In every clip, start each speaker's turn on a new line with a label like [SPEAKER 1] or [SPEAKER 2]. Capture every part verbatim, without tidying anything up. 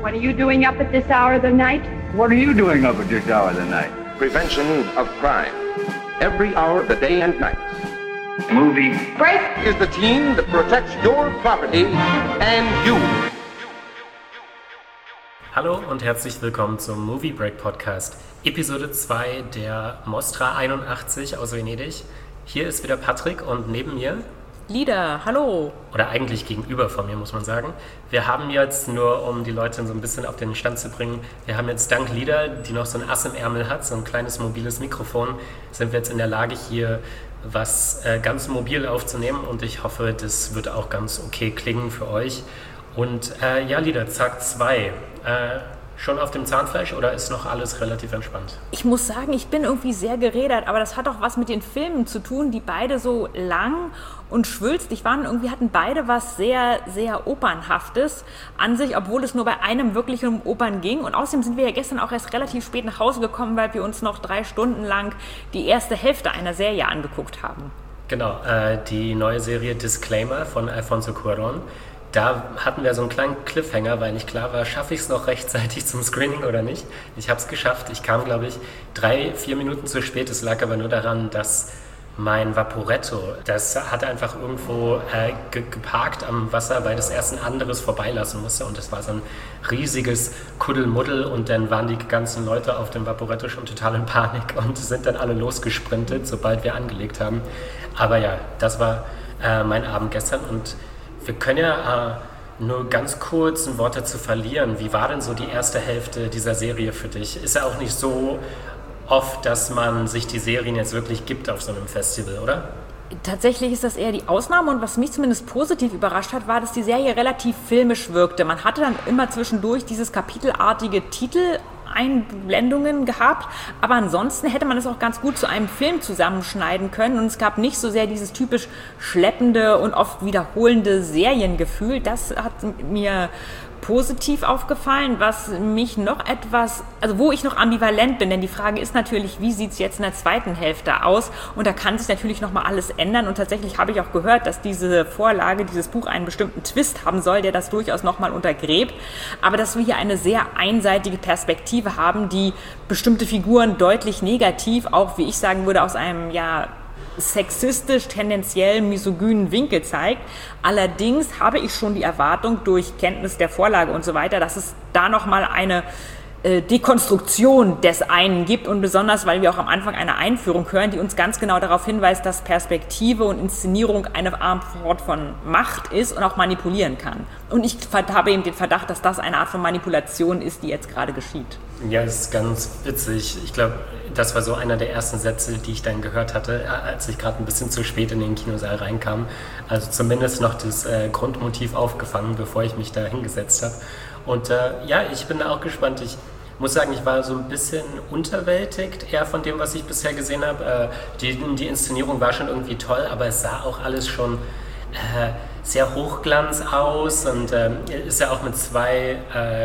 [SPEAKER 1] What are you doing up at this hour of the night?
[SPEAKER 2] What are you doing up at this hour of the night?
[SPEAKER 3] Prevention of crime. Every hour of the day and night.
[SPEAKER 2] Movie
[SPEAKER 1] Break
[SPEAKER 3] is the team that protects your property and you.
[SPEAKER 4] Hallo und herzlich willkommen zum Movie Break Podcast, Episode zwei der Mostra einundachtzig aus Venedig. Hier ist wieder Patrick und neben mir
[SPEAKER 5] Lida, hallo.
[SPEAKER 4] Oder eigentlich gegenüber von mir, muss man sagen. Wir haben jetzt, nur um die Leute so ein bisschen auf den Stand zu bringen, wir haben jetzt dank Lida, die noch so ein Ass im Ärmel hat, so ein kleines mobiles Mikrofon, sind wir jetzt in der Lage, hier was äh, ganz mobil aufzunehmen und ich hoffe, das wird auch ganz okay klingen für euch. Und äh, ja, Lida, Zack zwei. Äh, schon auf dem Zahnfleisch oder ist noch alles relativ entspannt?
[SPEAKER 5] Ich muss sagen, ich bin irgendwie sehr gerädert, aber das hat auch was mit den Filmen zu tun, die beide so lang und schwülstig waren. Irgendwie hatten beide was sehr, sehr Opernhaftes an sich, obwohl es nur bei einem wirklich um Opern ging. Und außerdem sind wir ja gestern auch erst relativ spät nach Hause gekommen, weil wir uns noch drei Stunden lang die erste Hälfte einer Serie angeguckt haben.
[SPEAKER 4] Genau, äh, die neue Serie Disclaimer von Alfonso Cuarón. Da hatten wir so einen kleinen Cliffhanger, weil nicht klar war, schaffe ich es noch rechtzeitig zum Screening oder nicht. Ich habe es geschafft. Ich kam, glaube ich, drei, vier Minuten zu spät. Es lag aber nur daran, dass mein Vaporetto, das hat einfach irgendwo äh, ge- geparkt am Wasser, weil das erst ein anderes vorbeilassen musste. Und das war so ein riesiges Kuddelmuddel. Und dann waren die ganzen Leute auf dem Vaporetto schon total in Panik und sind dann alle losgesprintet, sobald wir angelegt haben. Aber ja, das war äh, mein Abend gestern und wir können ja äh, nur ganz kurz ein Wort dazu verlieren. Wie war denn so die erste Hälfte dieser Serie für dich? Ist ja auch nicht so oft, dass man sich die Serien jetzt wirklich gibt auf so einem Festival, oder?
[SPEAKER 5] Tatsächlich ist das eher die Ausnahme und was mich zumindest positiv überrascht hat, war, dass die Serie relativ filmisch wirkte. Man hatte dann immer zwischendurch dieses kapitelartige Titel Einblendungen gehabt, aber ansonsten hätte man es auch ganz gut zu einem Film zusammenschneiden können und es gab nicht so sehr dieses typisch schleppende und oft wiederholende Seriengefühl. Das hat mir positiv aufgefallen, was mich noch etwas, also wo ich noch ambivalent bin, denn die Frage ist natürlich, wie sieht es jetzt in der zweiten Hälfte aus und da kann sich natürlich nochmal alles ändern und tatsächlich habe ich auch gehört, dass diese Vorlage, dieses Buch einen bestimmten Twist haben soll, der das durchaus nochmal untergräbt, aber dass wir hier eine sehr einseitige Perspektive haben, die bestimmte Figuren deutlich negativ, auch wie ich sagen würde, aus einem, ja, sexistisch, tendenziell misogynen Winkel zeigt. Allerdings habe ich schon die Erwartung durch Kenntnis der Vorlage und so weiter, dass es da nochmal eine äh, Dekonstruktion des einen gibt und besonders, weil wir auch am Anfang eine Einführung hören, die uns ganz genau darauf hinweist, dass Perspektive und Inszenierung eine Art von Macht ist und auch manipulieren kann. Und ich habe eben den Verdacht, dass das eine Art von Manipulation ist, die jetzt gerade geschieht.
[SPEAKER 4] Ja, das ist ganz witzig. Ich glaube, das war so einer der ersten Sätze, die ich dann gehört hatte, als ich gerade ein bisschen zu spät in den Kinosaal reinkam. Also zumindest noch das äh, Grundmotiv aufgefangen, bevor ich mich da hingesetzt habe. Und äh, ja, ich bin auch gespannt. Ich muss sagen, ich war so ein bisschen unterwältigt eher von dem, was ich bisher gesehen habe. Äh, die, die Inszenierung war schon irgendwie toll, aber es sah auch alles schon äh, sehr Hochglanz aus und ähm, ist ja auch mit zwei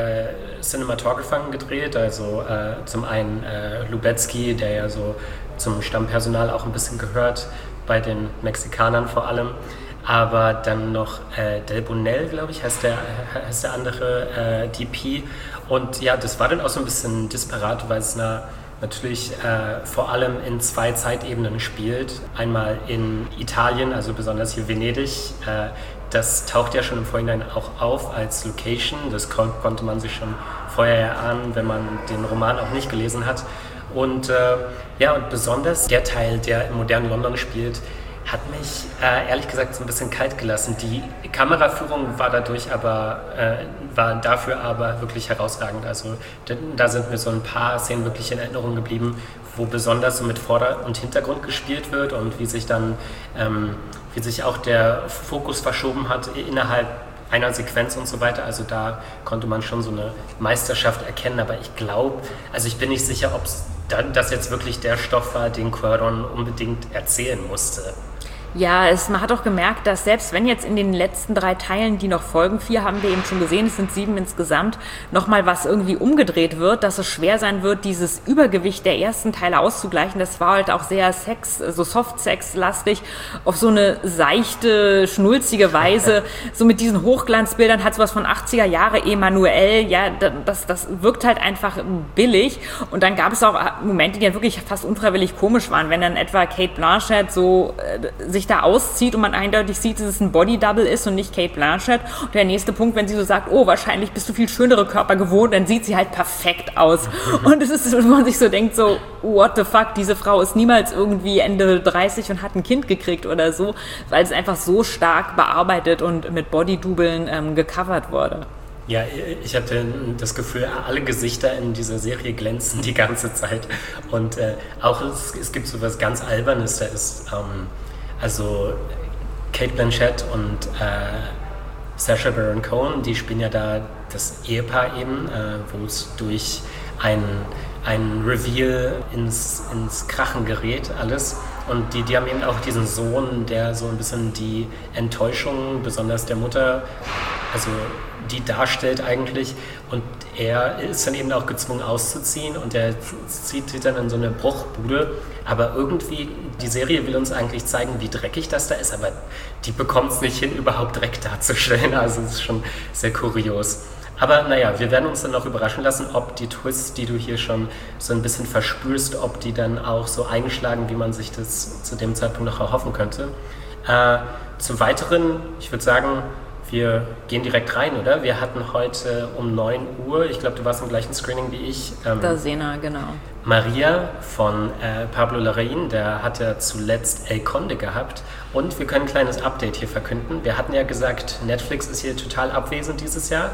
[SPEAKER 4] äh, Cinematographern gedreht, also äh, zum einen äh, Lubetzky, der ja so zum Stammpersonal auch ein bisschen gehört, bei den Mexikanern vor allem, aber dann noch äh, Del Bonell, glaube ich, heißt der, heißt der andere äh, D P und ja, das war dann auch so ein bisschen disparat, weil es na, natürlich äh, vor allem in zwei Zeitebenen spielt. Einmal in Italien, also besonders hier Venedig. Äh, das taucht ja schon im Vorhinein auch auf als Location. Das kon- konnte man sich schon vorher erahnen, wenn man den Roman auch nicht gelesen hat. Und äh, ja, und besonders der Teil, der im modernen London spielt, hat mich äh, ehrlich gesagt so ein bisschen kalt gelassen. Die Kameraführung war dadurch aber, äh, war dafür aber wirklich herausragend. Also da, da sind mir so ein paar Szenen wirklich in Erinnerung geblieben, wo besonders so mit Vorder- und Hintergrund gespielt wird und wie sich dann, ähm, wie sich auch der Fokus verschoben hat innerhalb einer Sequenz und so weiter. Also da konnte man schon so eine Meisterschaft erkennen, aber ich glaube, also ich bin nicht sicher, ob das jetzt wirklich der Stoff war, den Cuarón unbedingt erzählen musste.
[SPEAKER 5] Ja, es, man hat auch gemerkt, dass selbst wenn jetzt in den letzten drei Teilen, die noch folgen, vier haben wir eben schon gesehen, es sind sieben insgesamt, nochmal was irgendwie umgedreht wird, dass es schwer sein wird, dieses Übergewicht der ersten Teile auszugleichen. Das war halt auch sehr Sex, so Soft-Sex-lastig, auf so eine seichte, schnulzige Weise. So mit diesen Hochglanzbildern hat sowas von achtziger Jahre Emanuel, ja, das, das wirkt halt einfach billig. Und dann gab es auch Momente, die ja wirklich fast unfreiwillig komisch waren, wenn dann etwa Cate Blanchett so äh, sich da auszieht und man eindeutig sieht, dass es ein Body-Double ist und nicht Cate Blanchett. Und der nächste Punkt, wenn sie so sagt, oh, wahrscheinlich bist du viel schönere Körper gewohnt, dann sieht sie halt perfekt aus. Und es ist, wenn man sich so denkt, so, what the fuck, diese Frau ist niemals irgendwie Ende dreißig und hat ein Kind gekriegt oder so, weil es einfach so stark bearbeitet und mit Body-Doublen ähm, gecovert wurde.
[SPEAKER 4] Ja, ich hatte das Gefühl, alle Gesichter in dieser Serie glänzen die ganze Zeit. Und äh, auch es, es gibt so was ganz Albernes, da ist ähm, also Cate Blanchett und äh, Sacha Baron Cohen, die spielen ja da das Ehepaar eben, äh, wo es durch ein, ein Reveal ins, ins Krachen gerät alles. Und die, die haben eben auch diesen Sohn, der so ein bisschen die Enttäuschung, besonders der Mutter, also die darstellt eigentlich. Und er ist dann eben auch gezwungen auszuziehen und er zieht sich dann in so eine Bruchbude. Aber irgendwie, die Serie will uns eigentlich zeigen, wie dreckig das da ist, aber die bekommt es nicht hin, überhaupt Dreck darzustellen. Also es ist schon sehr kurios. Aber naja, wir werden uns dann noch überraschen lassen, ob die Twists, die du hier schon so ein bisschen verspürst, ob die dann auch so eingeschlagen, wie man sich das zu dem Zeitpunkt noch erhoffen könnte. Äh, zum Weiteren, ich würde sagen, wir gehen direkt rein, oder? Wir hatten heute um neun Uhr, ich glaube, du warst im gleichen Screening wie ich. Ähm,
[SPEAKER 5] Da Sena, genau.
[SPEAKER 4] Maria von äh, Pablo Larraín, der hat ja zuletzt El Conde gehabt. Und wir können ein kleines Update hier verkünden. Wir hatten ja gesagt, Netflix ist hier total abwesend dieses Jahr.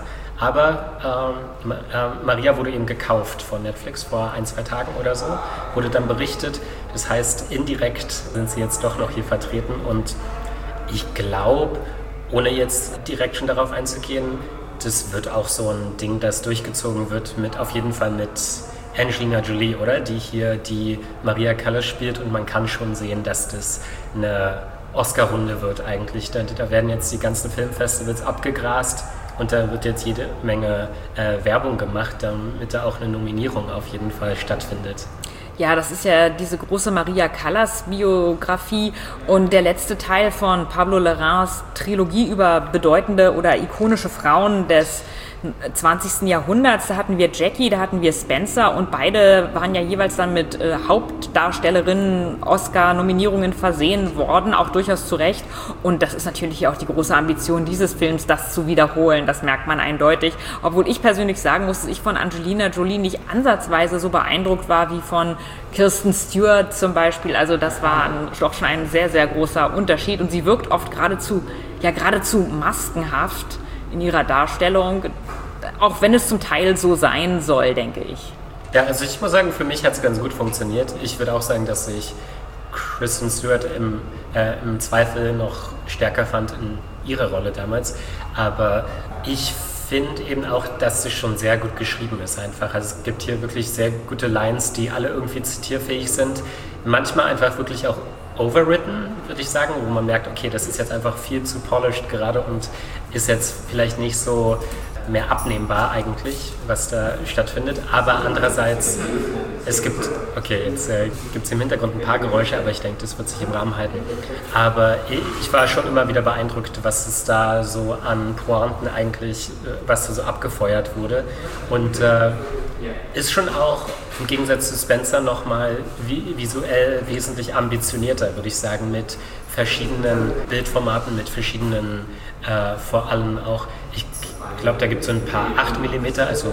[SPEAKER 4] Aber ähm, äh, Maria wurde eben gekauft von Netflix vor ein, zwei Tagen oder so. Wurde dann berichtet. Das heißt, indirekt sind sie jetzt doch noch hier vertreten. Und ich glaube, ohne jetzt direkt schon darauf einzugehen, das wird auch so ein Ding, das durchgezogen wird, mit auf jeden Fall mit Angelina Jolie, oder? Die hier die Maria Callas spielt und man kann schon sehen, dass das eine Oscar-Runde wird eigentlich. Da, da werden jetzt die ganzen Filmfestivals abgegrast und da wird jetzt jede Menge äh, Werbung gemacht, damit da auch eine Nominierung auf jeden Fall stattfindet.
[SPEAKER 5] Ja, das ist ja diese große Maria Callas-Biografie und der letzte Teil von Pablo Larraíns Trilogie über bedeutende oder ikonische Frauen des zwanzigsten Jahrhunderts. Da hatten wir Jackie, da hatten wir Spencer und beide waren ja jeweils dann mit äh, Hauptdarstellerinnen Oscar-Nominierungen versehen worden, auch durchaus zu Recht. Und das ist natürlich auch die große Ambition dieses Films, das zu wiederholen. Das merkt man eindeutig. Obwohl ich persönlich sagen muss, dass ich von Angelina Jolie nicht ansatzweise so beeindruckt war wie von Kirsten Stewart zum Beispiel. Also das war ein, doch schon ein sehr, sehr großer Unterschied. Und sie wirkt oft geradezu, ja geradezu maskenhaft in ihrer Darstellung, auch wenn es zum Teil so sein soll, denke ich.
[SPEAKER 4] Ja, also ich muss sagen, für mich hat es ganz gut funktioniert. Ich würde auch sagen, dass ich Kristen Stewart im, äh, im Zweifel noch stärker fand in ihrer Rolle damals. Aber ich finde eben auch, dass sie schon sehr gut geschrieben ist einfach. Also es gibt hier wirklich sehr gute Lines, die alle irgendwie zitierfähig sind. Manchmal einfach wirklich auch overwritten, würde ich sagen, wo man merkt, okay, das ist jetzt einfach viel zu polished gerade und ist jetzt vielleicht nicht so mehr abnehmbar eigentlich, was da stattfindet. Aber andererseits, es gibt, okay, jetzt äh, gibt es im Hintergrund ein paar Geräusche, aber ich denke, das wird sich im Rahmen halten. Aber ich, ich war schon immer wieder beeindruckt, was es da so an Pointen eigentlich, äh, was da so abgefeuert wurde. Und äh, ist schon auch im Gegensatz zu Spencer nochmal visuell wesentlich ambitionierter, würde ich sagen, mit verschiedenen Bildformaten, mit verschiedenen, äh, vor allem auch, ich glaube, da gibt es so ein paar acht Millimeter, also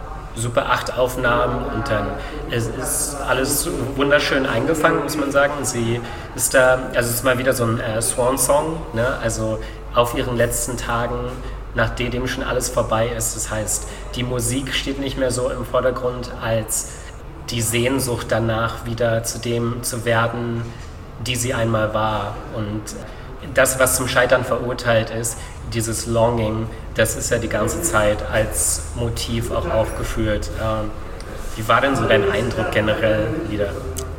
[SPEAKER 4] Super acht Aufnahmen und dann es ist alles wunderschön eingefangen, muss man sagen. Sie ist da, also es ist mal wieder so ein äh, Swan-Song, ne? Also auf ihren letzten Tagen, nachdem schon alles vorbei ist. Das heißt, die Musik steht nicht mehr so im Vordergrund als die Sehnsucht danach, wieder zu dem zu werden, die sie einmal war. Und das, was zum Scheitern verurteilt ist, dieses Longing, das ist ja die ganze Zeit als Motiv auch aufgeführt. Ähm, wie war denn so dein Eindruck generell wieder?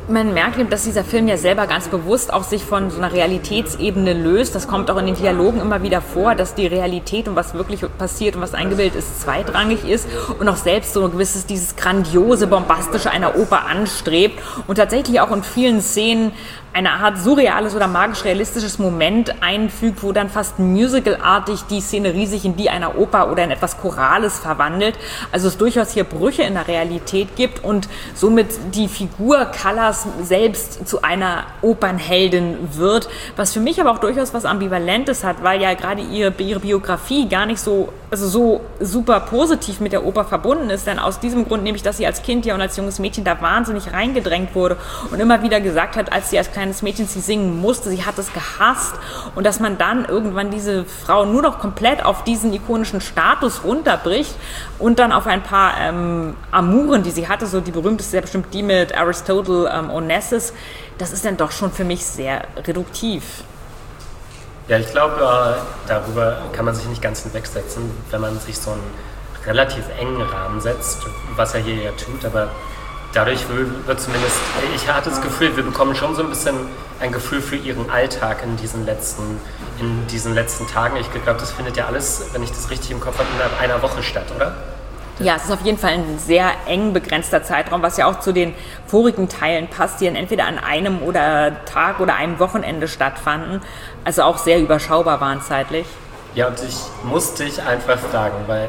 [SPEAKER 5] Man merkt eben, dass dieser Film ja selber ganz bewusst auch sich von so einer Realitätsebene löst. Das kommt auch in den Dialogen immer wieder vor, dass die Realität und was wirklich passiert und was eingebildet ist, zweitrangig ist und auch selbst so ein gewisses, dieses grandiose, bombastische einer Oper anstrebt und tatsächlich auch in vielen Szenen eine Art surreales oder magisch-realistisches Moment einfügt, wo dann fast musicalartig die Szenerie sich in die einer Oper oder in etwas Chorales verwandelt. Also es durchaus hier Brüche in der Realität gibt und somit die Figur Callas selbst zu einer Opernheldin wird, was für mich aber auch durchaus was Ambivalentes hat, weil ja gerade ihre, ihre Biografie gar nicht so, also so super positiv mit der Oper verbunden ist, denn aus diesem Grund nämlich, dass sie als Kind ja und als junges Mädchen da wahnsinnig reingedrängt wurde und immer wieder gesagt hat, als sie als kleines Mädchen sie singen musste, sie hat es gehasst und dass man dann irgendwann diese Frau nur noch komplett auf diesen ikonischen Status runterbricht und dann auf ein paar ähm, Amuren, die sie hatte, so die berühmteste ja bestimmt die mit Aristotle ähm, Onassis, das ist dann doch schon für mich sehr reduktiv.
[SPEAKER 4] Ja, ich glaube, äh, darüber kann man sich nicht ganz hinwegsetzen, wenn man sich so einen relativ engen Rahmen setzt, was er hier ja tut, aber dadurch wird zumindest, ich hatte das Gefühl, wir bekommen schon so ein bisschen ein Gefühl für ihren Alltag in diesen letzten, in diesen letzten Tagen. Ich glaube, das findet ja alles, wenn ich das richtig im Kopf habe, innerhalb einer Woche statt, oder?
[SPEAKER 5] Ja, es ist auf jeden Fall ein sehr eng begrenzter Zeitraum, was ja auch zu den vorigen Teilen passt, die dann entweder an einem oder Tag oder einem Wochenende stattfanden. Also auch sehr überschaubar waren zeitlich.
[SPEAKER 4] Ja, und ich musste dich einfach fragen, weil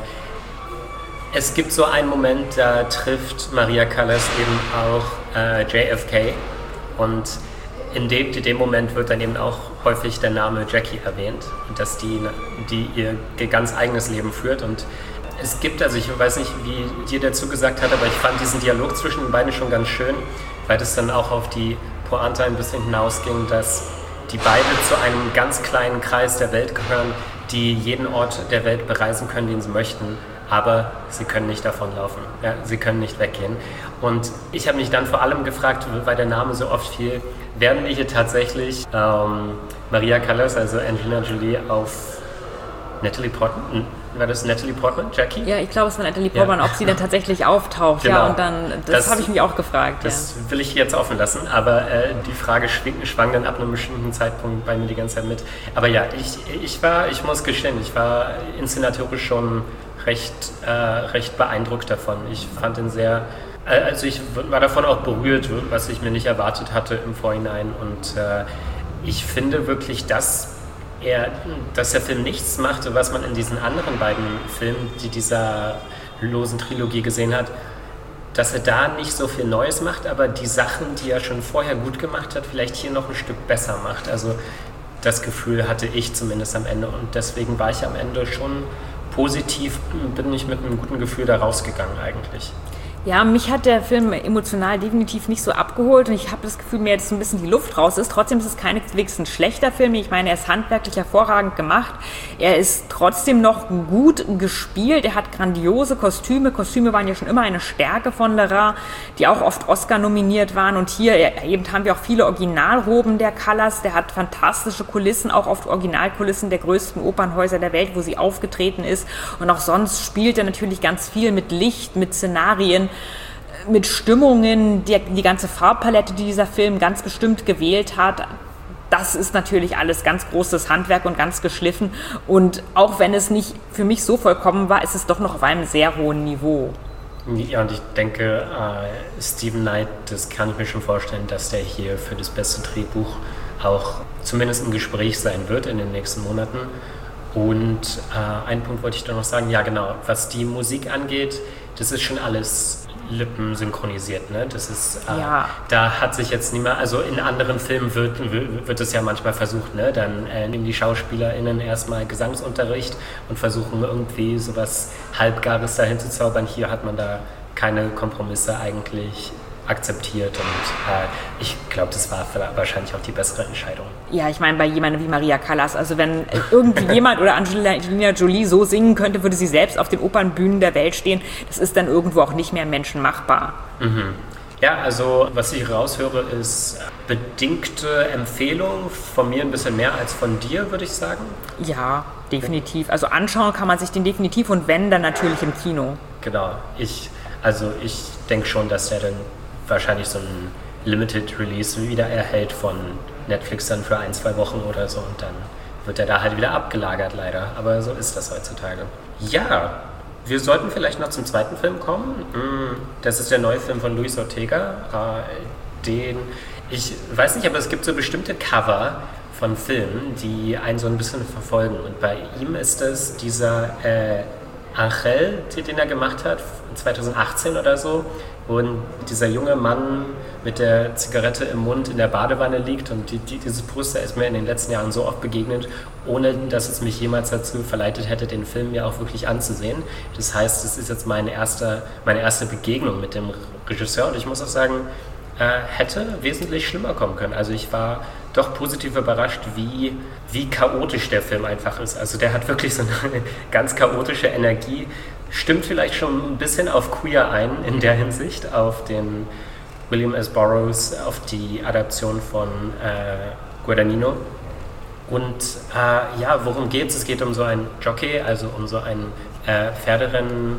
[SPEAKER 4] es gibt so einen Moment, da trifft Maria Callas eben auch äh, J F K und in dem, in dem Moment wird dann eben auch häufig der Name Jackie erwähnt und dass die, die ihr ganz eigenes Leben führt und es gibt, also ich weiß nicht, wie dir dazu gesagt hat, aber ich fand diesen Dialog zwischen den beiden schon ganz schön, weil das dann auch auf die Pointe ein bisschen hinausging, dass die beide zu einem ganz kleinen Kreis der Welt gehören, die jeden Ort der Welt bereisen können, den sie möchten, aber sie können nicht davonlaufen, ja, sie können nicht weggehen. Und ich habe mich dann vor allem gefragt, weil der Name so oft fiel, werden wir hier tatsächlich ähm, Maria Callas, also Angelina Jolie, auf Natalie Portman, war das Natalie Portman, Jackie?
[SPEAKER 5] Ja, ich glaube, es war Natalie Portman,
[SPEAKER 4] ja.
[SPEAKER 5] ob sie dann tatsächlich auftaucht.
[SPEAKER 4] Genau.
[SPEAKER 5] Ja, und dann, das, das habe ich mich auch gefragt.
[SPEAKER 4] Das
[SPEAKER 5] ja.
[SPEAKER 4] will ich jetzt offen lassen, aber äh, die Frage schwing, schwang dann ab einem bestimmten Zeitpunkt bei mir die ganze Zeit mit. Aber ja, ich, ich war, ich muss gestehen, ich war inszenatorisch schon recht, äh, recht beeindruckt davon. Ich fand ihn sehr, äh, also ich war davon auch berührt, was ich mir nicht erwartet hatte im Vorhinein und äh, ich finde wirklich, dass Er, dass der Film nichts machte, was man in diesen anderen beiden Filmen, die dieser losen Trilogie gesehen hat, dass er da nicht so viel Neues macht, aber die Sachen, die er schon vorher gut gemacht hat, vielleicht hier noch ein Stück besser macht. Also das Gefühl hatte ich zumindest am Ende und deswegen war ich am Ende schon positiv, bin ich mit einem guten Gefühl da rausgegangen eigentlich.
[SPEAKER 5] Ja, mich hat der Film emotional definitiv nicht so abgeholt und ich habe das Gefühl, mir jetzt so ein bisschen die Luft raus ist. Trotzdem ist es keineswegs ein schlechter Film. Ich meine, er ist handwerklich hervorragend gemacht. Er ist trotzdem noch gut gespielt. Er hat grandiose Kostüme. Kostüme waren ja schon immer eine Stärke von Lara, die auch oft Oscar nominiert waren. Und hier eben haben wir auch viele Originalroben der Callas. Der hat fantastische Kulissen, auch oft Originalkulissen der größten Opernhäuser der Welt, wo sie aufgetreten ist. Und auch sonst spielt er natürlich ganz viel mit Licht, mit Szenarien, mit Stimmungen, die, die ganze Farbpalette, die dieser Film ganz bestimmt gewählt hat. Das ist natürlich alles ganz großes Handwerk und ganz geschliffen. Und auch wenn es nicht für mich so vollkommen war, ist es doch noch auf einem sehr hohen Niveau.
[SPEAKER 4] Ja, und ich denke, äh, Steven Knight, das kann ich mir schon vorstellen, dass der hier für das beste Drehbuch auch zumindest im Gespräch sein wird in den nächsten Monaten. Und äh, einen Punkt wollte ich doch noch sagen, ja genau, was die Musik angeht, das ist schon alles Lippen synchronisiert, ne? Das ist, äh,
[SPEAKER 5] ja.
[SPEAKER 4] Da hat sich jetzt niemand, also in anderen Filmen wird, wird es ja manchmal versucht, ne? Dann äh, nehmen die SchauspielerInnen erstmal Gesangsunterricht und versuchen irgendwie sowas Halbgares dahin zu zaubern. Hier hat man da keine Kompromisse eigentlich akzeptiert und äh, ich glaube, das war wahrscheinlich auch die bessere Entscheidung.
[SPEAKER 5] Ja, ich meine, bei jemandem wie Maria Callas, also wenn irgendwie jemand oder Angelina Jolie so singen könnte, würde sie selbst auf den Opernbühnen der Welt stehen. Das ist dann irgendwo auch nicht mehr menschenmachbar.
[SPEAKER 4] Mhm. Ja, also was ich raushöre, ist bedingte Empfehlung, von mir ein bisschen mehr als von dir, würde ich sagen.
[SPEAKER 5] Ja, definitiv. Also anschauen kann man sich den definitiv und wenn, dann natürlich im Kino.
[SPEAKER 4] Genau, ich, also ich denke schon, dass er dann wahrscheinlich so ein Limited Release wieder erhält von Netflix dann für ein, zwei Wochen oder so und dann wird er da halt wieder abgelagert leider, aber so ist das heutzutage. Ja, wir sollten vielleicht noch zum zweiten Film kommen. Das ist der neue Film von Luis Ortega, den ich weiß nicht, aber es gibt so bestimmte Cover von Filmen, die einen so ein bisschen verfolgen und bei ihm ist es dieser äh, Angel, den er gemacht hat, zwanzig achtzehn oder so, wo dieser junge Mann mit der Zigarette im Mund in der Badewanne liegt und die, die, dieses Poster ist mir in den letzten Jahren so oft begegnet, ohne dass es mich jemals dazu verleitet hätte, den Film mir auch wirklich anzusehen. Das heißt, es ist jetzt meine erste, meine erste Begegnung mit dem Regisseur und ich muss auch sagen, äh, hätte wesentlich schlimmer kommen können. Also ich war doch positiv überrascht, wie, wie chaotisch der Film einfach ist. Also der hat wirklich so eine ganz chaotische Energie. Stimmt vielleicht schon ein bisschen auf Queer ein in der Hinsicht, auf den William S. Burroughs, auf die Adaption von äh, Guadagnino. Und äh, ja, worum geht's? Es geht um so einen Jockey, also um so ein äh, Pferderennen.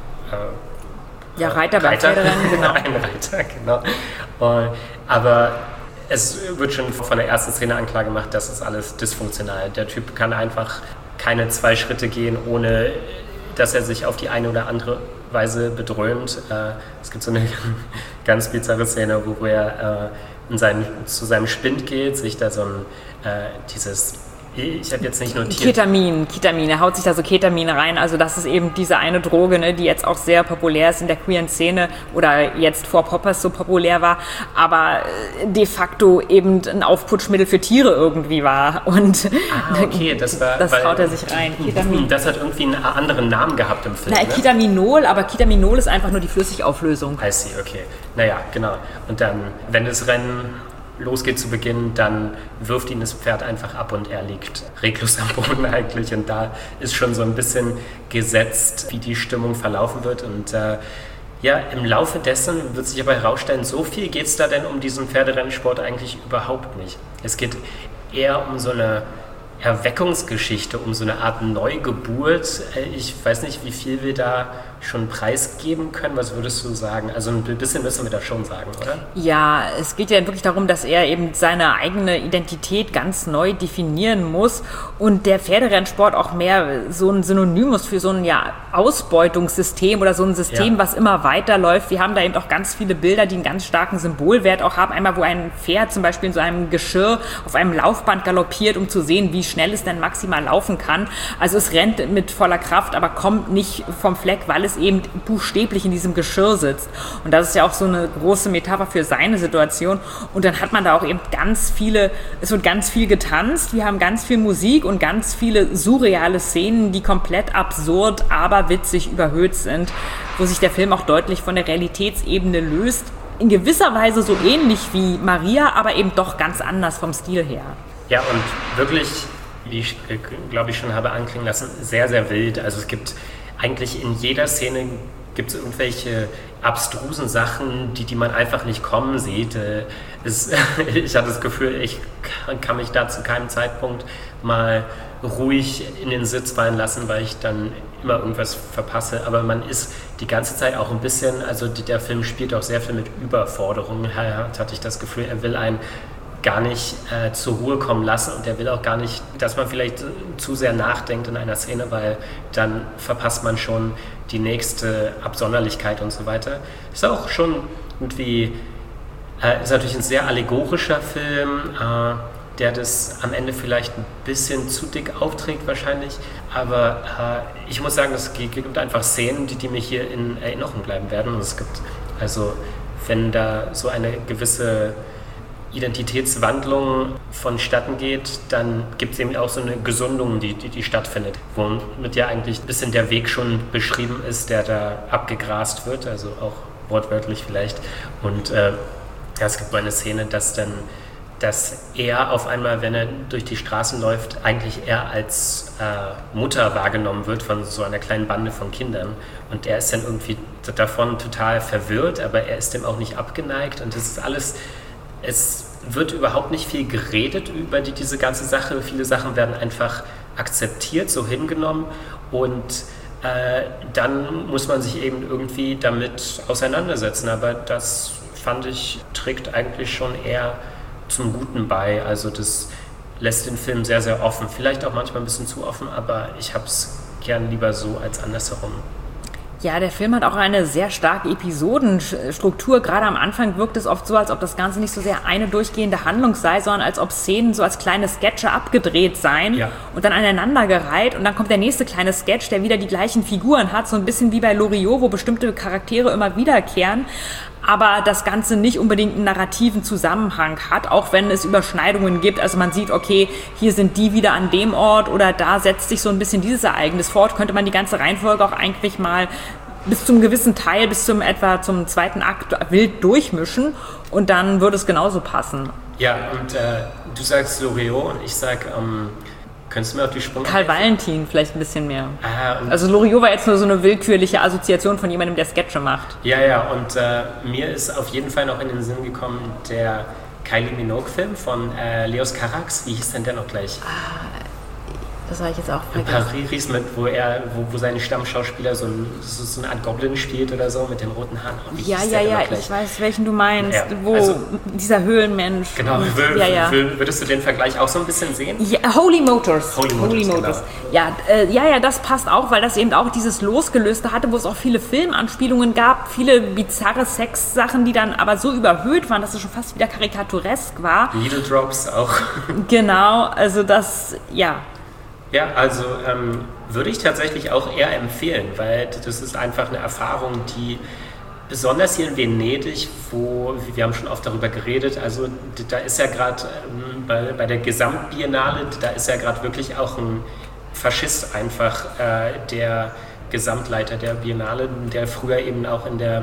[SPEAKER 4] Äh,
[SPEAKER 5] ja, Reiter beim
[SPEAKER 4] Reiter.
[SPEAKER 5] Pferderennen, genau.
[SPEAKER 4] Ein Reiter, genau. Und, aber es wird schon von der ersten Szene anklar gemacht, das ist alles dysfunktional. Der Typ kann einfach keine zwei Schritte gehen, ohne dass er sich auf die eine oder andere Weise bedröhnt. Äh, es gibt so eine ganz bizarre Szene, wo er äh, in seinen, zu seinem Spind geht, sich da so ein, äh, dieses, ich habe jetzt nicht notiert.
[SPEAKER 5] Ketamin, Ketamin, er haut sich da so Ketamin rein, also das ist eben diese eine Droge, ne, die jetzt auch sehr populär ist in der queeren Szene oder jetzt vor Poppers so populär war, aber de facto eben ein Aufputschmittel für Tiere irgendwie war und
[SPEAKER 4] ah, okay, das war,
[SPEAKER 5] das
[SPEAKER 4] weil,
[SPEAKER 5] haut er sich rein. Ketamin.
[SPEAKER 4] Das hat irgendwie einen anderen Namen gehabt im Film.
[SPEAKER 5] Na,
[SPEAKER 4] ne?
[SPEAKER 5] Ketaminol, aber Ketaminol ist einfach nur die Flüssigauflösung.
[SPEAKER 4] I see, okay. Naja, genau. Und dann, wenn das Rennen losgeht zu Beginn, dann wirft ihn das Pferd einfach ab und er liegt reglos am Boden eigentlich und da ist schon so ein bisschen gesetzt, wie die Stimmung verlaufen wird und äh, ja, im Laufe dessen wird sich aber herausstellen, so viel geht es da denn um diesen Pferderennsport eigentlich überhaupt nicht. Es geht eher um so eine Erweckungsgeschichte, um so eine Art Neugeburt. Ich weiß nicht, wie viel wir da schon preisgeben können. Was würdest du sagen? Also ein bisschen müssen wir da schon sagen, oder?
[SPEAKER 5] Ja, es geht ja wirklich darum, dass er eben seine eigene Identität ganz neu definieren muss und der Pferderennsport auch mehr so ein Synonym ist für so ein ja, Ausbeutungssystem oder so ein System, ja. was immer weiterläuft. Wir haben da eben auch ganz viele Bilder, die einen ganz starken Symbolwert auch haben. Einmal, wo ein Pferd zum Beispiel in so einem Geschirr auf einem Laufband galoppiert, um zu sehen, wie schnell es denn maximal laufen kann. Also es rennt mit voller Kraft, aber kommt nicht vom Fleck, weil es eben buchstäblich in diesem Geschirr sitzt. Und das ist ja auch so eine große Metapher für seine Situation. Und dann hat man da auch eben ganz viele, es wird ganz viel getanzt, wir haben ganz viel Musik und ganz viele surreale Szenen, die komplett absurd, aber witzig überhöht sind, wo sich der Film auch deutlich von der Realitätsebene löst. In gewisser Weise so ähnlich wie Maria, aber eben doch ganz anders vom Stil her.
[SPEAKER 4] Ja, und wirklich, wie ich glaube ich schon habe anklingen lassen, sehr, sehr wild. Also es gibt eigentlich in jeder Szene gibt es irgendwelche abstrusen Sachen, die, die man einfach nicht kommen sieht. Es, ich hatte das Gefühl, ich kann mich da zu keinem Zeitpunkt mal ruhig in den Sitz fallen lassen, weil ich dann immer irgendwas verpasse. Aber man ist die ganze Zeit auch ein bisschen, also der Film spielt auch sehr viel mit Überforderung. Da hatte ich das Gefühl, er will einen gar nicht äh, zur Ruhe kommen lassen und der will auch gar nicht, dass man vielleicht zu sehr nachdenkt in einer Szene, weil dann verpasst man schon die nächste Absonderlichkeit und so weiter. Ist auch schon irgendwie, äh, ist natürlich ein sehr allegorischer Film, äh, der das am Ende vielleicht ein bisschen zu dick aufträgt wahrscheinlich, aber äh, ich muss sagen, es gibt einfach Szenen, die, die mir hier in Erinnerung bleiben werden und es gibt, also wenn da so eine gewisse Identitätswandlung vonstatten geht, dann gibt es eben auch so eine Gesundung, die, die, die stattfindet, womit ja eigentlich ein bisschen der Weg schon beschrieben ist, der da abgegrast wird, also auch wortwörtlich vielleicht. Und äh, ja, es gibt so eine Szene, dass dann dass er auf einmal, wenn er durch die Straßen läuft, eigentlich eher als äh, Mutter wahrgenommen wird von so einer kleinen Bande von Kindern. Und er ist dann irgendwie davon total verwirrt, aber er ist dem auch nicht abgeneigt. Und das ist alles, es wird überhaupt nicht viel geredet über die, diese ganze Sache. Viele Sachen werden einfach akzeptiert, so hingenommen. Und äh, dann muss man sich eben irgendwie damit auseinandersetzen. Aber das fand ich, trägt eigentlich schon eher zum Guten bei. Also das lässt den Film sehr, sehr offen. Vielleicht auch manchmal ein bisschen zu offen, aber ich habe es gern lieber so als andersherum.
[SPEAKER 5] Ja, der Film hat auch eine sehr starke Episodenstruktur. Gerade am Anfang wirkt es oft so, als ob das Ganze nicht so sehr eine durchgehende Handlung sei, sondern als ob Szenen so als kleine Sketche abgedreht seien ja. und dann aneinandergereiht. Und dann kommt der nächste kleine Sketch, der wieder die gleichen Figuren hat. So ein bisschen wie bei Loriot, wo bestimmte Charaktere immer wiederkehren. Aber das Ganze nicht unbedingt einen narrativen Zusammenhang hat, auch wenn es Überschneidungen gibt. Also man sieht, okay, hier sind die wieder an dem Ort oder da setzt sich so ein bisschen dieses Ereignis fort. Könnte man die ganze Reihenfolge auch eigentlich mal bis zum gewissen Teil, bis zum etwa zum zweiten Akt wild durchmischen und dann würde es genauso passen.
[SPEAKER 4] Ja, und äh, du sagst Loriot und ich sag... Ähm Könntest du mir auf die Sprünge
[SPEAKER 5] Karl Valentin vielleicht ein bisschen mehr.
[SPEAKER 4] Ah,
[SPEAKER 5] also Loriot war jetzt nur so eine willkürliche Assoziation von jemandem, der Sketche macht.
[SPEAKER 4] Ja, ja, und äh, mir ist auf jeden Fall noch in den Sinn gekommen der Kylie Minogue-Film von äh, Leos Carax. Wie hieß denn der noch gleich?
[SPEAKER 5] Ah, das habe ich jetzt auch vergessen.
[SPEAKER 4] In Paris, mit, wo, er, wo, wo seine Stammschauspieler so, ein, so, so eine Art Goblin spielt oder so mit den roten Haaren.
[SPEAKER 5] Oh, ja, ja, ja, ich weiß, welchen du meinst, ja,
[SPEAKER 4] also,
[SPEAKER 5] wo dieser Höhlenmensch.
[SPEAKER 4] Genau,
[SPEAKER 5] und,
[SPEAKER 4] w-
[SPEAKER 5] ja, ja.
[SPEAKER 4] w- würdest du den Vergleich auch so ein bisschen sehen?
[SPEAKER 5] Ja, Holy Motors.
[SPEAKER 4] Holy Motors,
[SPEAKER 5] Holy Motors.
[SPEAKER 4] Genau.
[SPEAKER 5] Ja, äh, ja, ja, das passt auch, weil das eben auch dieses Losgelöste hatte, wo es auch viele Filmanspielungen gab, viele bizarre Sex-Sachen, die dann aber so überhöht waren, dass es schon fast wieder karikaturesk war.
[SPEAKER 4] Needle Drops auch.
[SPEAKER 5] Genau, also das, ja.
[SPEAKER 4] Ja, also ähm, würde ich tatsächlich auch eher empfehlen, weil das ist einfach eine Erfahrung, die besonders hier in Venedig, wo, wir haben schon oft darüber geredet, also da ist ja gerade ähm, bei, bei der Gesamtbiennale, da ist ja gerade wirklich auch ein Faschist einfach äh, der Gesamtleiter der Biennale, der früher eben auch in der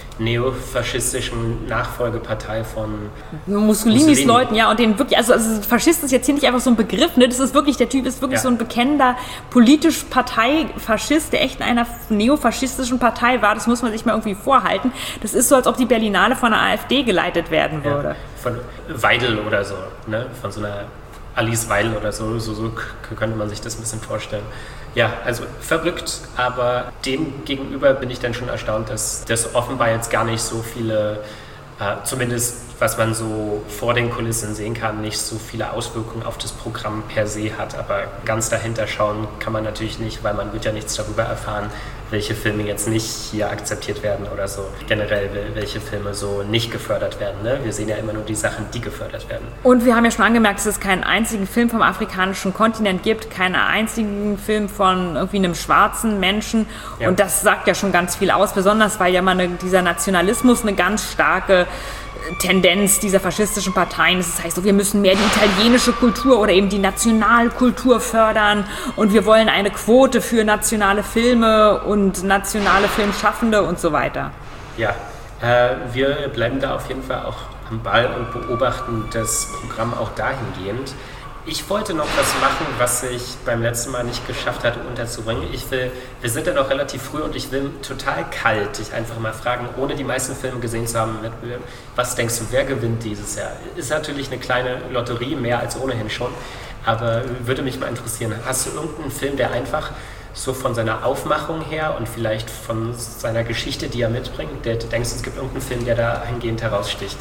[SPEAKER 4] neofaschistischen Nachfolgepartei von
[SPEAKER 5] Mussolinis
[SPEAKER 4] Mussolini.
[SPEAKER 5] Leuten, ja, und den wirklich, also, also Faschist ist jetzt hier nicht einfach so ein Begriff, ne, das ist wirklich, der Typ ist wirklich
[SPEAKER 4] ja.
[SPEAKER 5] so ein bekennender politisch Parteifaschist, der echt in einer neofaschistischen Partei war, das muss man sich mal irgendwie vorhalten. Das ist so, als ob die Berlinale von der AfD geleitet werden würde.
[SPEAKER 4] Ja, von Weidel oder so, ne, von so einer Alice Weidel oder so, so, so könnte man sich das ein bisschen vorstellen. Ja, also verrückt, aber dem gegenüber bin ich dann schon erstaunt, dass das offenbar jetzt gar nicht so viele, äh, zumindest was man so vor den Kulissen sehen kann, nicht so viele Auswirkungen auf das Programm per se hat. Aber ganz dahinter schauen kann man natürlich nicht, weil man wird ja nichts darüber erfahren, welche Filme jetzt nicht hier akzeptiert werden oder so. Generell, welche Filme so nicht gefördert werden. Ne? Wir sehen ja immer nur die Sachen, die gefördert werden.
[SPEAKER 5] Und wir haben ja schon angemerkt, dass es keinen einzigen Film vom afrikanischen Kontinent gibt, keinen einzigen Film von irgendwie einem schwarzen Menschen. Ja. Und das sagt ja schon ganz viel aus, besonders weil ja mal eine, dieser Nationalismus eine ganz starke Tendenz dieser faschistischen Parteien. Das heißt, wir müssen mehr die italienische Kultur oder eben die Nationalkultur fördern und wir wollen eine Quote für nationale Filme und nationale Filmschaffende und so weiter.
[SPEAKER 4] Ja, äh, wir bleiben da auf jeden Fall auch am Ball und beobachten das Programm auch dahingehend. Ich wollte noch was machen, was ich beim letzten Mal nicht geschafft hatte unterzubringen. Ich will, wir sind ja noch relativ früh und ich will total kalt dich einfach mal fragen, ohne die meisten Filme gesehen zu haben, was denkst du, wer gewinnt dieses Jahr? Ist natürlich eine kleine Lotterie, mehr als ohnehin schon, aber würde mich mal interessieren, hast du irgendeinen Film, der einfach so von seiner Aufmachung her und vielleicht von seiner Geschichte, die er mitbringt, der, du denkst, es gibt irgendeinen Film, der dahingehend heraussticht?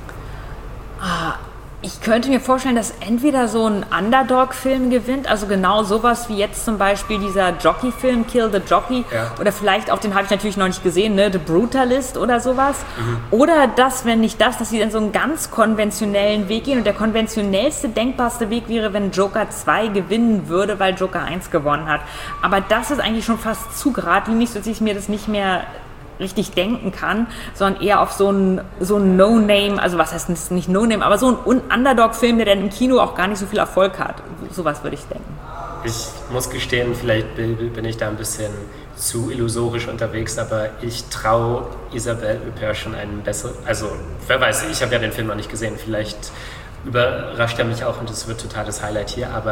[SPEAKER 5] Ah, ich könnte mir vorstellen, dass entweder so ein Underdog-Film gewinnt, also genau sowas wie jetzt zum Beispiel dieser Jockey-Film, Kill the Jockey, ja. Oder vielleicht auch, den habe ich natürlich noch nicht gesehen, ne, The Brutalist oder sowas. Mhm. Oder das, wenn nicht das, dass sie dann so einen ganz konventionellen Weg gehen und der konventionellste, denkbarste Weg wäre, wenn Joker zwei gewinnen würde, weil Joker eins gewonnen hat. Aber das ist eigentlich schon fast zu geradlinig, dass ich mir das nicht mehr richtig denken kann, sondern eher auf so ein, so ein No-Name, also was heißt nicht No-Name, aber so ein Underdog-Film, der dann im Kino auch gar nicht so viel Erfolg hat. Sowas würde ich denken.
[SPEAKER 4] Ich muss gestehen, vielleicht bin ich da ein bisschen zu illusorisch unterwegs, aber ich traue Isabelle Huppert schon einen besseren, also wer weiß, ich habe ja den Film noch nicht gesehen, vielleicht überrascht er mich auch und es wird total das Highlight hier, aber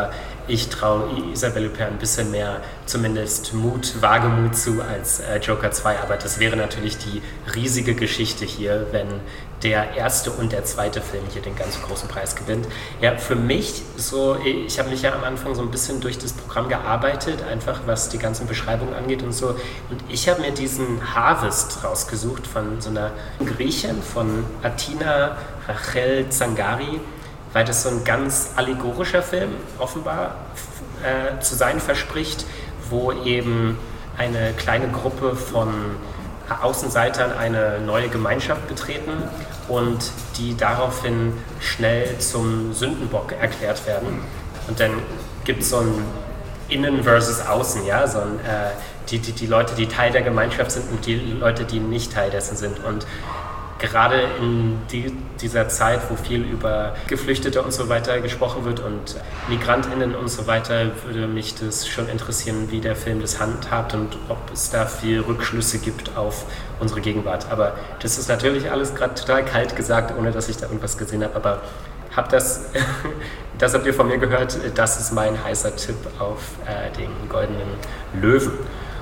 [SPEAKER 4] ich traue Isabelle Huppert ein bisschen mehr, zumindest Mut, Wagemut zu als äh, Joker zwei. Aber das wäre natürlich die riesige Geschichte hier, wenn der erste und der zweite Film hier den ganz großen Preis gewinnt. Ja, für mich so, ich habe mich ja am Anfang so ein bisschen durch das Programm gearbeitet, einfach was die ganzen Beschreibungen angeht und so. Und ich habe mir diesen Harvest rausgesucht von so einer Griechin, von Athina Rachel Tsangari, weil das so ein ganz allegorischer Film offenbar äh, zu sein verspricht, wo eben eine kleine Gruppe von Außenseitern eine neue Gemeinschaft betreten und die daraufhin schnell zum Sündenbock erklärt werden. Und dann gibt es so ein Innen versus Außen, ja, so ein, äh, die, die, die Leute, die Teil der Gemeinschaft sind und die Leute, die nicht Teil dessen sind. Und gerade in die, dieser Zeit, wo viel über Geflüchtete und so weiter gesprochen wird und MigrantInnen und so weiter, würde mich das schon interessieren, wie der Film das handhabt und ob es da viel Rückschlüsse gibt auf unsere Gegenwart. Aber das ist natürlich alles gerade total kalt gesagt, ohne dass ich da irgendwas gesehen habe. Aber hab das, das habt ihr von mir gehört, das ist mein heißer Tipp auf äh, den Goldenen Löwen.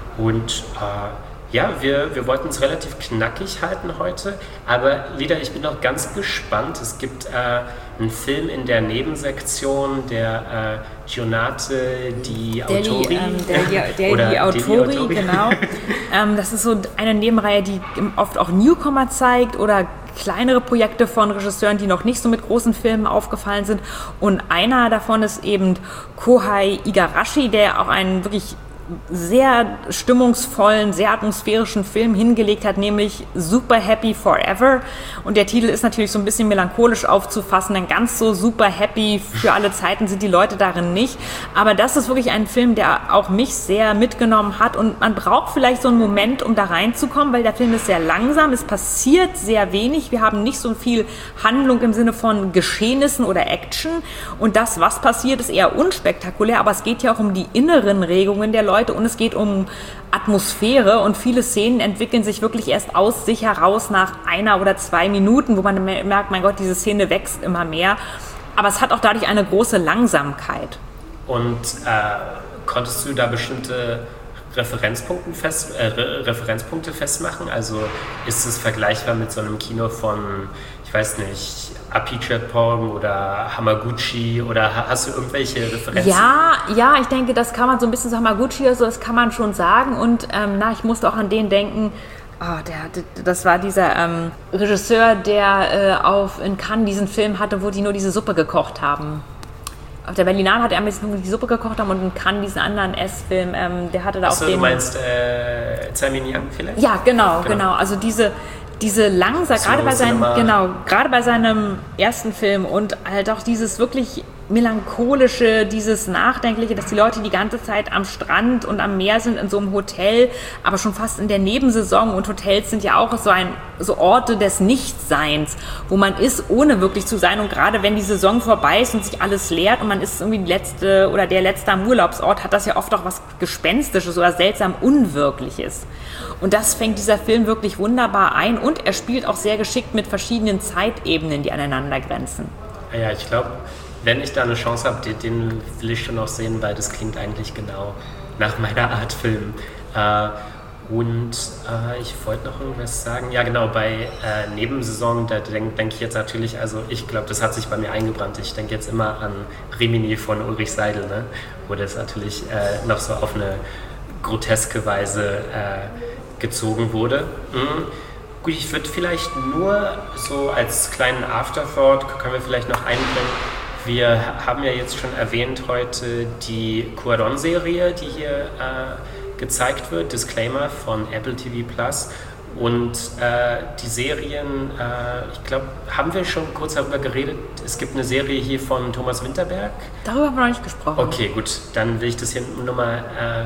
[SPEAKER 4] Und äh, ja, wir, wir wollten es relativ knackig halten heute, aber Lida, ich bin noch ganz gespannt. Es gibt äh, einen Film in der Nebensektion, der äh, Gionate di Autori.
[SPEAKER 5] Ähm, der, der, der die Autori, Autori, genau. ähm, das ist so eine Nebenreihe, die oft auch Newcomer zeigt oder kleinere Projekte von Regisseuren, die noch nicht so mit großen Filmen aufgefallen sind. Und einer davon ist eben Kohei Igarashi, der auch einen wirklich sehr stimmungsvollen, sehr atmosphärischen Film hingelegt hat, nämlich Super Happy Forever. Und der Titel ist natürlich so ein bisschen melancholisch aufzufassen, denn ganz so super happy für alle Zeiten sind die Leute darin nicht. Aber das ist wirklich ein Film, der auch mich sehr mitgenommen hat und man braucht vielleicht so einen Moment, um da reinzukommen, weil der Film ist sehr langsam, es passiert sehr wenig, wir haben nicht so viel Handlung im Sinne von Geschehnissen oder Action und das, was passiert, ist eher unspektakulär, aber es geht ja auch um die inneren Regungen der Leute und es geht um Atmosphäre und viele Szenen entwickeln sich wirklich erst aus sich heraus nach einer oder zwei Minuten, wo man merkt, mein Gott, diese Szene wächst immer mehr. Aber es hat auch dadurch eine große Langsamkeit.
[SPEAKER 4] Und äh, konntest du da bestimmte Referenzpunkte, fest, äh, Re- Referenzpunkte festmachen? Also ist es vergleichbar mit so einem Kino von, ich weiß nicht, Apichatpong oder Hamaguchi oder hast du irgendwelche Referenzen?
[SPEAKER 5] Ja, ja, ich denke, das kann man so ein bisschen so Hamaguchi oder so, das kann man schon sagen und ähm, na, ich musste auch an den denken, oh, der, das war dieser ähm, Regisseur, der äh, auf, in Cannes diesen Film hatte, wo die nur diese Suppe gekocht haben. Auf der Berlinale hat er ein bisschen nur die Suppe gekocht haben und in Cannes diesen anderen Essfilm, ähm, der hatte da
[SPEAKER 4] Achso,
[SPEAKER 5] auch den...
[SPEAKER 4] du meinst äh, Tsai Ming-liang vielleicht?
[SPEAKER 5] Ja, genau, genau, genau. Also diese... Diese langsam, gerade bei seinem, genau, gerade bei seinem ersten Film und halt auch dieses wirklich melancholische, dieses Nachdenkliche, dass die Leute die ganze Zeit am Strand und am Meer sind in so einem Hotel, aber schon fast in der Nebensaison und Hotels sind ja auch so ein, so Orte des Nichtseins, wo man ist, ohne wirklich zu sein und gerade wenn die Saison vorbei ist und sich alles leert und man ist irgendwie die letzte oder der letzte am Urlaubsort, hat das ja oft auch was Gespenstisches oder seltsam Unwirkliches. Und das fängt dieser Film wirklich wunderbar ein und er spielt auch sehr geschickt mit verschiedenen Zeitebenen, die aneinander grenzen.
[SPEAKER 4] Ja, ich glaube, wenn ich da eine Chance habe, den, den will ich schon noch sehen, weil das klingt eigentlich genau nach meiner Art Film. Äh, und äh, ich wollte noch irgendwas sagen. Ja, genau, bei äh, Nebensaison, da denke denk ich jetzt natürlich, also ich glaube, das hat sich bei mir eingebrannt. Ich denke jetzt immer an Rimini von Ulrich Seidel, ne? Wo das natürlich äh, noch so auf eine groteske Weise äh, gezogen wurde. Mhm. Gut, ich würde vielleicht nur so als kleinen Afterthought, können wir vielleicht noch einbringen, wir haben ja jetzt schon erwähnt heute die Cuarón-Serie, die hier äh, gezeigt wird, Disclaimer von Apple T V Plus. Und äh, die Serien, äh, ich glaube, haben wir schon kurz darüber geredet. Es gibt eine Serie hier von Thomas Winterberg.
[SPEAKER 5] Darüber haben wir noch nicht gesprochen.
[SPEAKER 4] Okay, gut, dann will ich das hier nochmal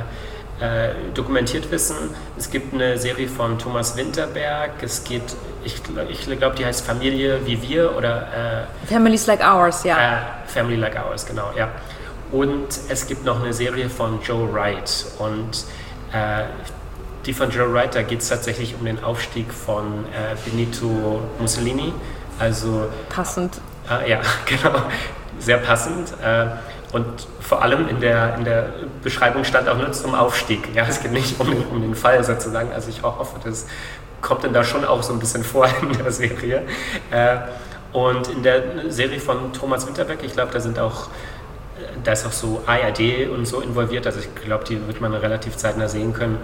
[SPEAKER 4] äh, äh, dokumentiert wissen. Es gibt eine Serie von Thomas Winterberg. Es geht, ich, ich glaube, die heißt Familie wie wir oder
[SPEAKER 5] äh, Families Like Ours, ja.
[SPEAKER 4] Äh, Family Like Ours, genau, ja. Und es gibt noch eine Serie von Joe Wright und äh, die von Joe Wright, da geht es tatsächlich um den Aufstieg von äh, Benito Mussolini. Also
[SPEAKER 5] passend.
[SPEAKER 4] Äh, ja, genau, sehr passend. Äh, Und vor allem in der, in der Beschreibung stand auch nur zum Aufstieg. Ja, es geht nicht um den, um den Fall sozusagen. Also ich hoffe, das kommt dann da schon auch so ein bisschen vor in der Serie. Äh, und in der Serie von Thomas Winterberg, ich glaube, da sind auch, da ist auch so A R D und so involviert. Also ich glaube, die wird man relativ zeitnah sehen können.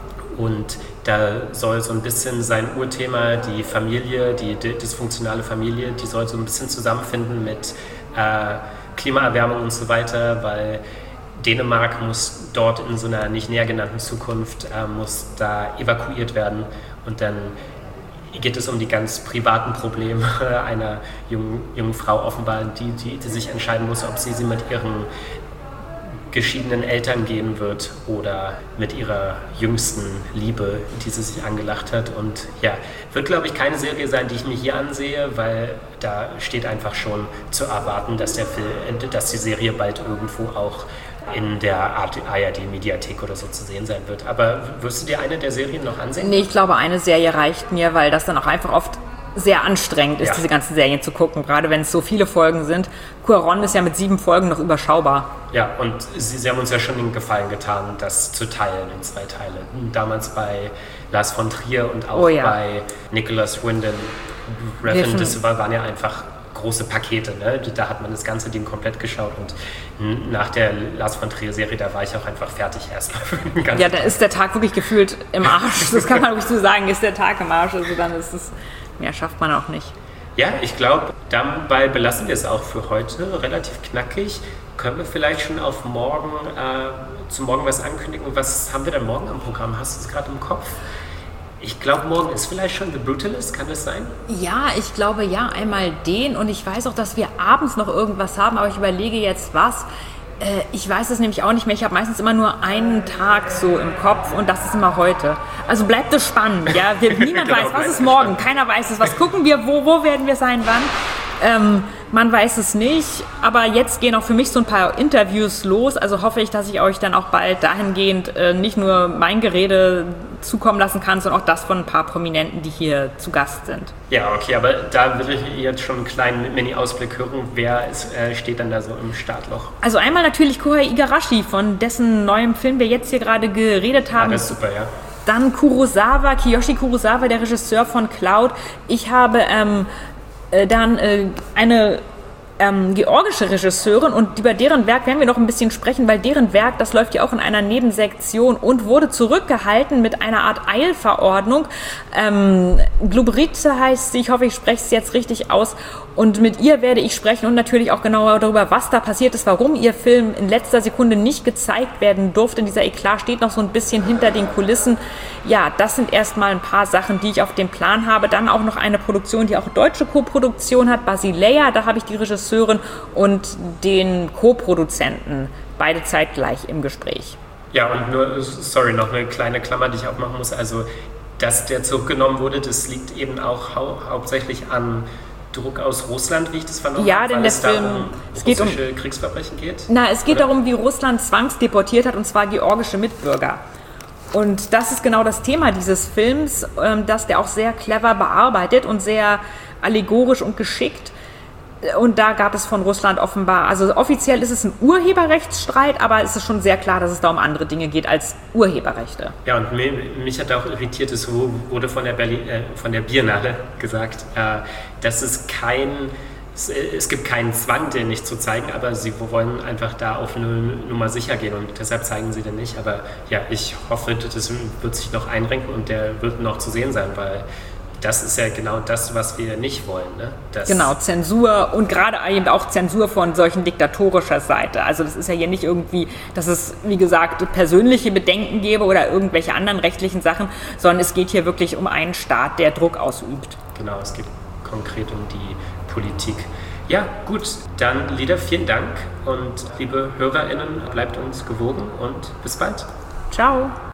[SPEAKER 4] Und da soll so ein bisschen sein Urthema, die Familie, die dysfunktionale Familie, die soll so ein bisschen zusammenfinden mit äh, Klimaerwärmung und so weiter, weil Dänemark muss dort in so einer nicht näher genannten Zukunft, äh, muss da evakuiert werden und dann geht es um die ganz privaten Probleme einer jungen, jungen Frau offenbar, die, die, die sich entscheiden muss, ob sie, sie mit ihren geschiedenen Eltern gehen wird oder mit ihrer jüngsten Liebe, die sie sich angelacht hat. Und ja, wird, glaube ich, keine Serie sein, die ich mir hier ansehe, weil da steht einfach schon zu erwarten, dass, der Film, dass die Serie bald irgendwo auch in der A R D-Mediathek oder so zu sehen sein wird. Aber wirst du dir eine der Serien noch ansehen?
[SPEAKER 5] Nee, ich glaube, eine Serie reicht mir, weil das dann auch einfach oft sehr anstrengend ist, ja. diese ganzen Serien zu gucken, gerade wenn es so viele Folgen sind. Cuarón ist ja mit sieben Folgen noch überschaubar.
[SPEAKER 4] Ja, und sie, sie haben uns ja schon den Gefallen getan, das zu teilen in zwei Teile. Damals bei Lars von Trier und auch oh, ja. bei Nicholas Winding Refn, das waren ja einfach große Pakete. Ne? Da hat man das ganze Ding komplett geschaut und nach der Lars von Trier-Serie, da war ich auch einfach fertig erstmal für den ganzen
[SPEAKER 5] Ja, da ist der Tag wirklich gefühlt im Arsch. Das kann man wirklich so sagen, ist der Tag im Arsch. Also dann ist es, mehr schafft man auch nicht.
[SPEAKER 4] Ja, ich glaube, dabei belassen wir es auch für heute. Relativ knackig. Können wir vielleicht schon auf morgen, äh, zu morgen was ankündigen? Was haben wir denn morgen am Programm? Hast du es gerade im Kopf? Ich glaube, morgen ist vielleicht schon The Brutalist, kann das sein?
[SPEAKER 5] Ja, ich glaube ja, einmal den und ich weiß auch, dass wir abends noch irgendwas haben, aber ich überlege jetzt was. Äh, ich weiß es nämlich auch nicht mehr, ich habe meistens immer nur einen Tag so im Kopf und das ist immer heute. Also bleibt es spannend, ja. Wir, niemand genau, weiß, was ist morgen, spannend. Keiner weiß es, was gucken wir, wo, wo werden wir sein, wann. Ähm, man weiß es nicht, aber jetzt gehen auch für mich so ein paar Interviews los, also hoffe ich, dass ich euch dann auch bald dahingehend äh, nicht nur mein Gerede zukommen lassen kann, sondern auch das von ein paar Prominenten, die hier zu Gast sind.
[SPEAKER 4] Ja, okay, aber da will ich jetzt schon einen kleinen Mini-Ausblick hören, wer ist, äh, steht dann da so im Startloch?
[SPEAKER 5] Also einmal natürlich Kohei Igarashi, von dessen neuem Film wir jetzt hier gerade geredet haben.
[SPEAKER 4] Ah, das ist super, ja.
[SPEAKER 5] Dann Kurosawa, Kiyoshi Kurosawa, der Regisseur von Cloud. Ich habe ähm, dann äh, eine ähm, georgische Regisseurin und über deren Werk werden wir noch ein bisschen sprechen, weil deren Werk, das läuft ja auch in einer Nebensektion und wurde zurückgehalten mit einer Art Eilverordnung. Ähm, Glubritze heißt sie, ich hoffe, ich spreche es jetzt richtig aus. Und mit ihr werde ich sprechen und natürlich auch genauer darüber, was da passiert ist, warum ihr Film in letzter Sekunde nicht gezeigt werden durfte. Dieser Eklat steht noch so ein bisschen hinter den Kulissen. Ja, das sind erstmal ein paar Sachen, die ich auf dem Plan habe. Dann auch noch eine Produktion, die auch deutsche Co-Produktion hat, Basileia. Da habe ich die Regisseurin und den Co-Produzenten beide zeitgleich im Gespräch.
[SPEAKER 4] Ja, und nur, sorry, noch eine kleine Klammer, die ich auch machen muss. Also, dass der zurückgenommen wurde, das liegt eben auch hau- hauptsächlich an Druck aus Russland, wie ich das vernommen
[SPEAKER 5] ja,
[SPEAKER 4] habe,
[SPEAKER 5] denn
[SPEAKER 4] weil
[SPEAKER 5] der
[SPEAKER 4] es
[SPEAKER 5] Film,
[SPEAKER 4] da um
[SPEAKER 5] es geht
[SPEAKER 4] russische
[SPEAKER 5] um
[SPEAKER 4] Kriegsverbrechen geht?
[SPEAKER 5] Na, es geht
[SPEAKER 4] oder?
[SPEAKER 5] darum, wie Russland zwangsdeportiert hat, und zwar georgische Mitbürger. Und das ist genau das Thema dieses Films, dass der auch sehr clever bearbeitet und sehr allegorisch und geschickt. Und da gab es von Russland offenbar, also offiziell ist es ein Urheberrechtsstreit, aber es ist schon sehr klar, dass es da um andere Dinge geht als Urheberrechte.
[SPEAKER 4] Ja, und mich, mich hat auch irritiert, es wurde von der, Berlin, äh, von der Biennale gesagt, äh, dass es kein, es, es gibt keinen Zwang, den nicht zu zeigen, aber sie wollen einfach da auf eine Nummer sicher gehen und deshalb zeigen sie den nicht. Aber ja, ich hoffe, das wird sich noch einrenken und der wird noch zu sehen sein, weil das ist ja genau das, was wir nicht wollen. Ne? Das
[SPEAKER 5] genau, Zensur und gerade eben auch Zensur von solchen diktatorischer Seite. Also das ist ja hier nicht irgendwie, dass es, wie gesagt, persönliche Bedenken gäbe oder irgendwelche anderen rechtlichen Sachen, sondern es geht hier wirklich um einen Staat, der Druck ausübt.
[SPEAKER 4] Genau, es geht konkret um die Politik. Ja, gut, dann Lieder, vielen Dank und liebe HörerInnen, bleibt uns gewogen und bis bald.
[SPEAKER 5] Ciao.